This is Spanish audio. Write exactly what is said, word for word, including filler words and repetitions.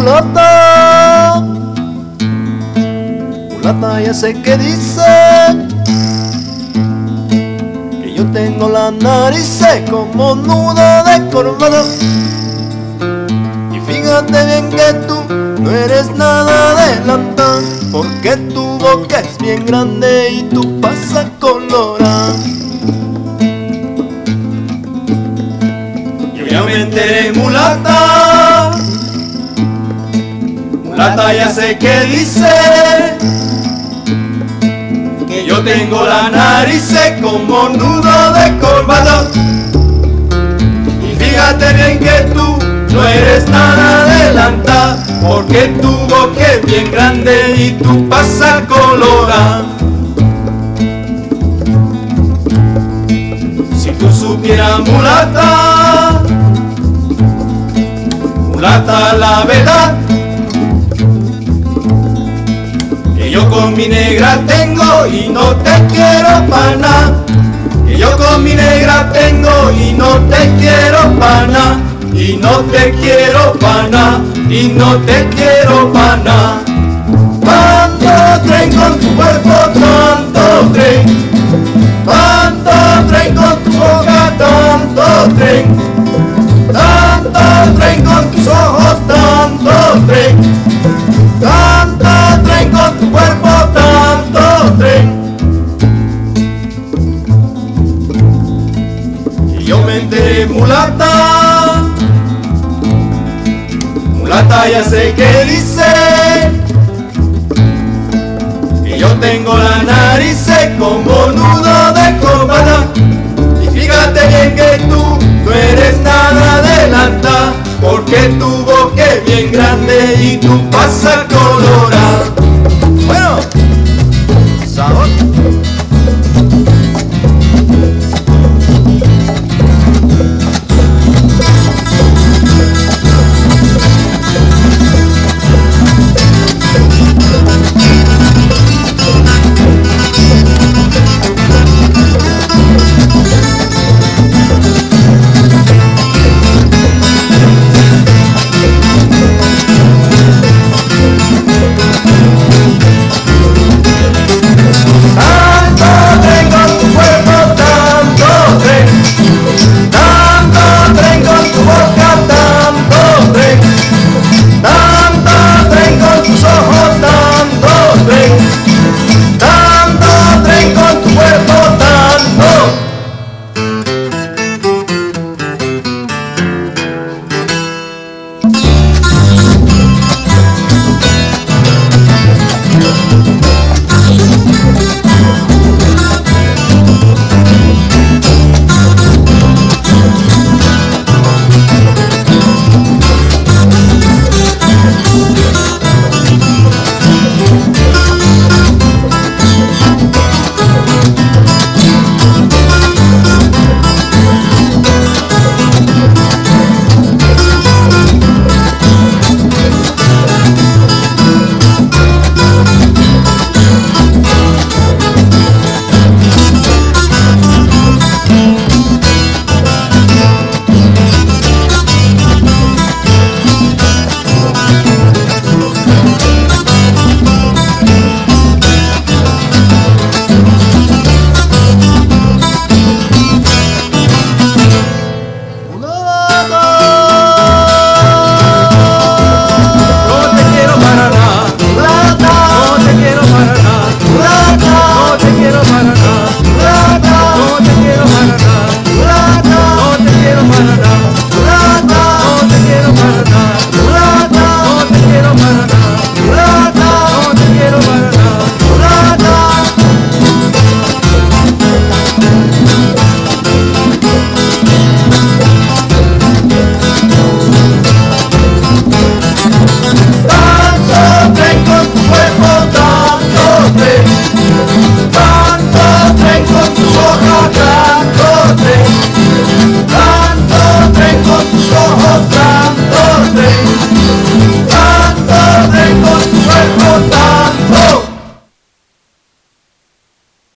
mulata, mulata ya sé que dice que yo tengo la nariz como nudo de corbata. Y fíjate bien que tú no eres nada adelanta, porque tu boca es bien grande y tu pasa colorada. Yo ya me enteré, mulata, mulata ya sé que dice que yo tengo la nariz como nudo de corbata. Y fíjate bien que tú no eres nada adelanta, porque tu boca es bien grande y tu pasa colorada. Si tú supieras, mulata, mulata, la verdad, que yo con mi negra tengo y no te quiero pa' nada. Que yo con mi negra tengo y no te quiero pa' nada. Y no te quiero pa' nada, y no te quiero pa' nada. Tanto tren con tu cuerpo, tanto tren, tanto tren con tu boca, tanto tren, tanto tren con tus ojos, tanto tren, tanto tren con tu cuerpo, tanto tren. Y yo me enteré, mulata, mulata ya sé que dice que yo tengo la nariz como nudo de corbata. Y fíjate bien que tú no eres nada adelanta, porque tu boca es bien grande y tu pasa